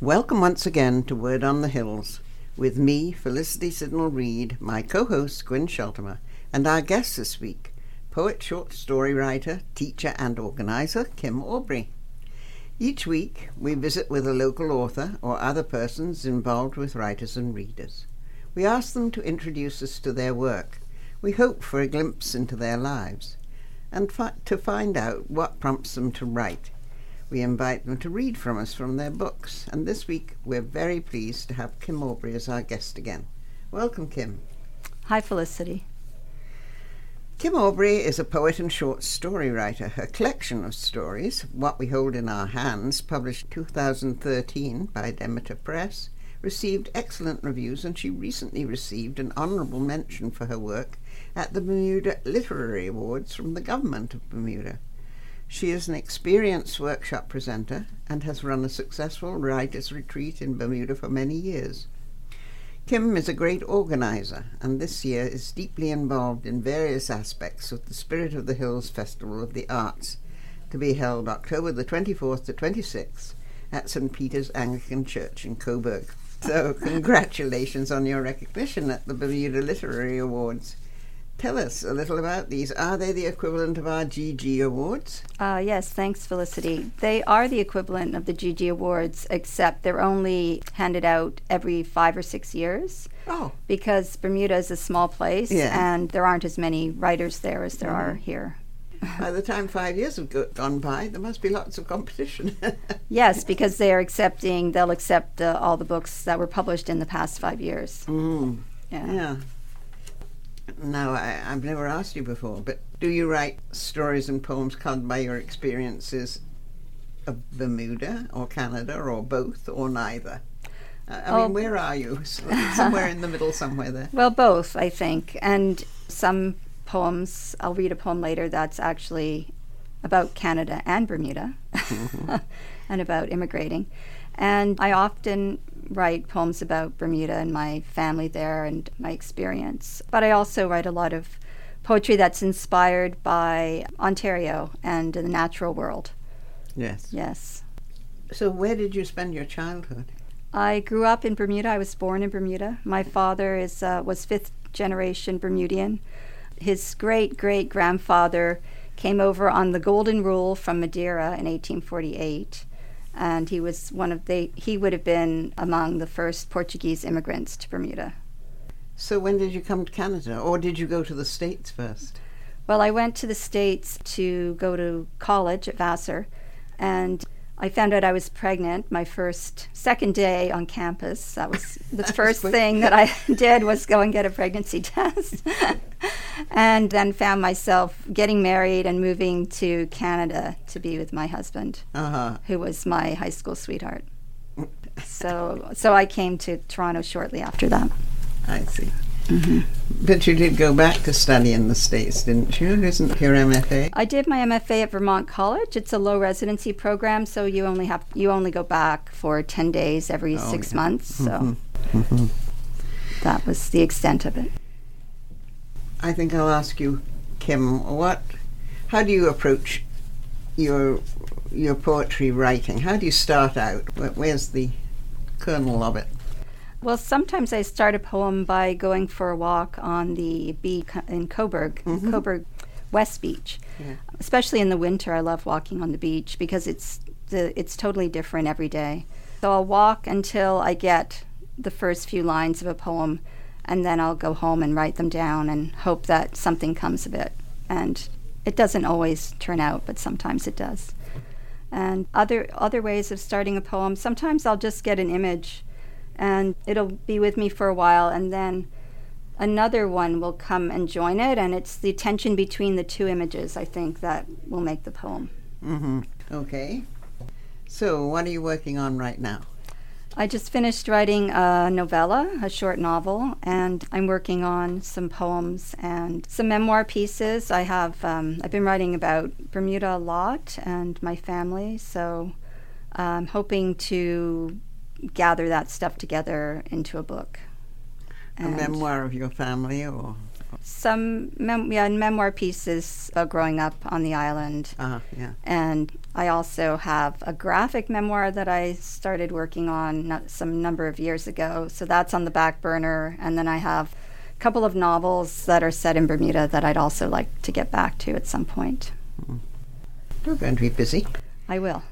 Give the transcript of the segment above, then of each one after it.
Welcome once again to Word on the Hills, with me, Felicity Sidnall-Reid, my co-host Gwyn Sheltimer, and our guest this week, poet, short story writer, teacher and organizer Kim Aubrey. Each week we visit with a local author or other persons involved with writers and readers. We ask them to introduce us to their work. We hope for a glimpse into their lives and to find out what prompts them to write. We invite them to read from us from their books, and this week we're very pleased to have Kim Aubrey as our guest again. Welcome, Kim. Hi, Felicity. Kim Aubrey is a poet and short story writer. Her collection of stories, What We Hold in Our Hands, published in 2013 by Demeter Press, received excellent reviews, and she recently received an honourable mention for her work at the Bermuda Literary Awards from the Government of Bermuda. She is an experienced workshop presenter and has run a successful writers' retreat in Bermuda for many years. Kim is a great organizer, and this year is deeply involved in various aspects of the Spirit of the Hills Festival of the Arts, to be held October the 24th to 26th at St. Peter's Anglican Church in Coburg. So congratulations on your recognition at the Bermuda Literary Awards. Tell us a little about these. Are they the equivalent of our GG Awards? Yes, thanks, Felicity. They are the equivalent of the GG Awards, except they're only handed out every 5 or 6 years. Oh. Because Bermuda is a small place, and there aren't as many writers there as there are here. By the time 5 years have gone by, there must be lots of competition. Yes, because they'll accept all the books that were published in the past 5 years. Yeah. Now, I've never asked you before, but do you write stories and poems colored by your experiences of Bermuda or Canada or both or neither? I mean, where are you? Somewhere in the middle, somewhere there. Well, both, I think. And some poems, I'll read a poem later that's actually about Canada and Bermuda and about immigrating. And I often write poems about Bermuda and my family there and my experience. But I also write a lot of poetry that's inspired by Ontario and the natural world. Yes. So where did you spend your childhood? I grew up in Bermuda. I was born in Bermuda. My father was fifth-generation Bermudian. His great-great-grandfather came over on the Golden Rule from Madeira in 1848. And he would have been among the first Portuguese immigrants to Bermuda. So when did you come to Canada, or did you go to the States first? Well, I went to the States to go to college at Vassar, and I found out I was pregnant my second day on campus. That was the first thing that I did, was go and get a pregnancy test. And then found myself getting married and moving to Canada to be with my husband, who was my high school sweetheart. So I came to Toronto shortly after that. I see. Mm-hmm. But you did go back to study in the States, didn't you? Isn't your MFA? I did my MFA at Vermont College. It's a low residency program, so you only go back for 10 days every 6 months. So that was the extent of it. I think I'll ask you, Kim, how do you approach your poetry writing? How do you start out? Where's the kernel of it? Well, sometimes I start a poem by going for a walk on the beach in Coburg, Coburg West Beach. Yeah. Especially in the winter, I love walking on the beach because it's totally different every day. So I'll walk until I get the first few lines of a poem, and then I'll go home and write them down and hope that something comes of it. And it doesn't always turn out, but sometimes it does. And other ways of starting a poem, sometimes I'll just get an image and it'll be with me for a while, and then another one will come and join it, and it's the tension between the two images, I think, that will make the poem. Mm-hmm. Okay. So what are you working on right now? I just finished writing a novella, a short novel, and I'm working on some poems and some memoir pieces. I've been writing about Bermuda a lot and my family, so I'm hoping to gather that stuff together into a book. A memoir of your family, or? Some memoir pieces about growing up on the island. Yeah. And I also have a graphic memoir that I started working on some number of years ago. So that's on the back burner. And then I have a couple of novels that are set in Bermuda that I'd also like to get back to at some point. You're going to be busy. I will.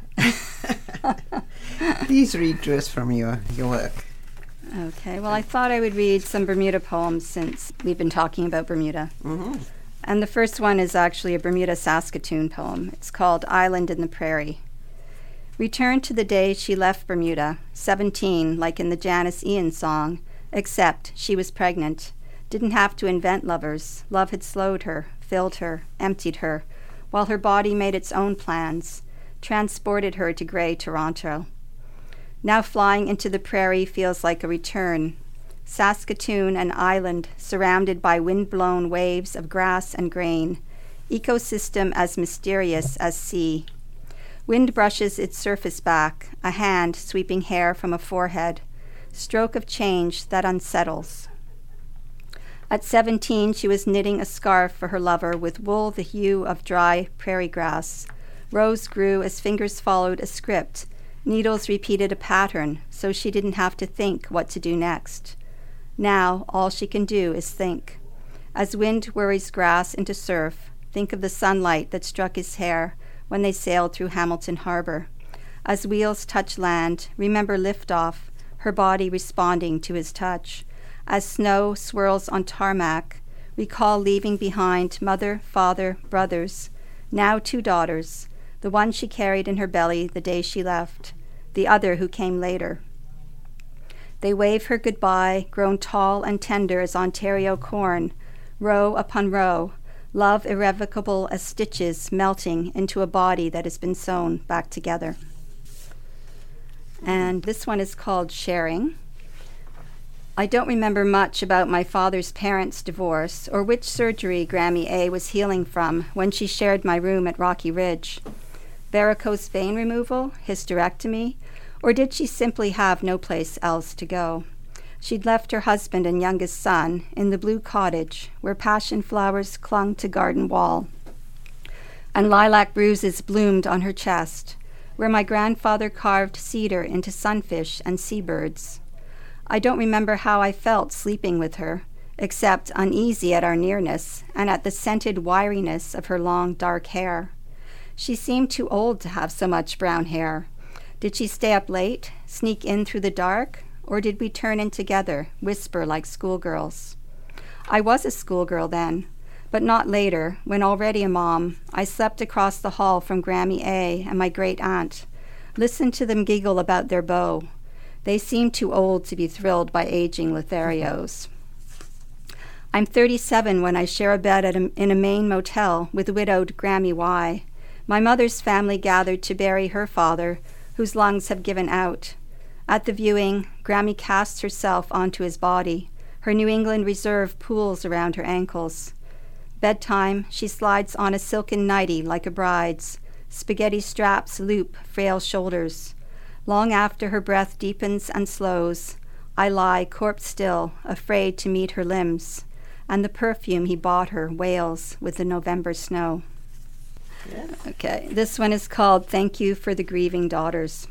Please read to us from your work. Okay, well, I thought I would read some Bermuda poems since we've been talking about Bermuda. Mm-hmm. And the first one is actually a Bermuda Saskatoon poem. It's called Island in the Prairie. Returned to the day she left Bermuda, 17, like in the Janice Ian song, except she was pregnant. Didn't have to invent lovers. Love had slowed her, filled her, emptied her, while her body made its own plans, transported her to gray Toronto. Now flying into the prairie feels like a return. Saskatoon, an island surrounded by wind-blown waves of grass and grain, ecosystem as mysterious as sea. Wind brushes its surface back, a hand sweeping hair from a forehead, stroke of change that unsettles. At 17, she was knitting a scarf for her lover with wool the hue of dry prairie grass. Rose grew as fingers followed a script. Needles repeated a pattern, so she didn't have to think what to do next. Now, all she can do is think. As wind worries grass into surf, think of the sunlight that struck his hair when they sailed through Hamilton Harbor. As wheels touch land, remember liftoff, her body responding to his touch. As snow swirls on tarmac, recall leaving behind mother, father, brothers, now 2 daughters, the one she carried in her belly the day she left, the other who came later. They wave her goodbye, grown tall and tender as Ontario corn, row upon row, love irrevocable as stitches melting into a body that has been sewn back together. And this one is called Sharing. I don't remember much about my father's parents' divorce or which surgery Grammy A was healing from when she shared my room at Rocky Ridge. Varicose vein removal, hysterectomy, or did she simply have no place else to go? She'd left her husband and youngest son in the blue cottage where passion flowers clung to garden wall, and lilac bruises bloomed on her chest, where my grandfather carved cedar into sunfish and seabirds. I don't remember how I felt sleeping with her, except uneasy at our nearness and at the scented wiriness of her long dark hair. She seemed too old to have so much brown hair. Did she stay up late, sneak in through the dark, or did we turn in together, whisper like schoolgirls? I was a schoolgirl then, but not later, when already a mom, I slept across the hall from Grammy A and my great-aunt, listened to them giggle about their beau. They seemed too old to be thrilled by aging Lotharios. I'm 37 when I share a bed in a Maine motel with widowed Grammy Y. My mother's family gathered to bury her father, whose lungs have given out. At the viewing, Grammy casts herself onto his body. Her New England Reserve pools around her ankles. Bedtime, she slides on a silken nightie like a bride's. Spaghetti straps loop frail shoulders. Long after her breath deepens and slows, I lie corpse still, afraid to meet her limbs, and the perfume he bought her wails with the November snow. Yeah. Okay, this one is called Thank You for the Grieving Daughters.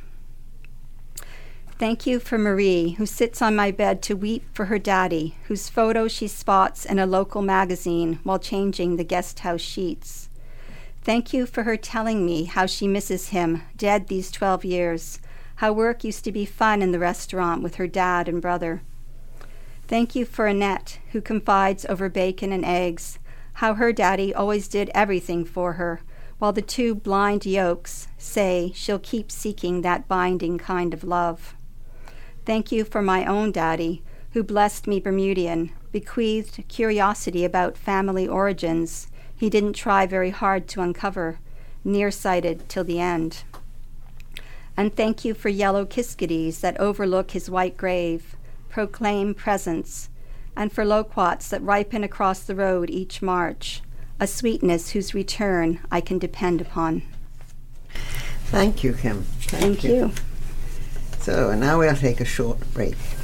Thank you for Marie, who sits on my bed to weep for her daddy, whose photo she spots in a local magazine while changing the guest house sheets. Thank you for her telling me how she misses him, dead these 12 years, how work used to be fun in the restaurant with her dad and brother. Thank you for Annette, who confides over bacon and eggs, how her daddy always did everything for her, while the 2 blind yolks say she'll keep seeking that binding kind of love. Thank you for my own daddy, who blessed me Bermudian, bequeathed curiosity about family origins he didn't try very hard to uncover, nearsighted till the end. And thank you for yellow kiskadees that overlook his white grave, proclaim presence, and for loquats that ripen across the road each March, a sweetness whose return I can depend upon. Thank you, Kim. Thank you. So now we'll take a short break.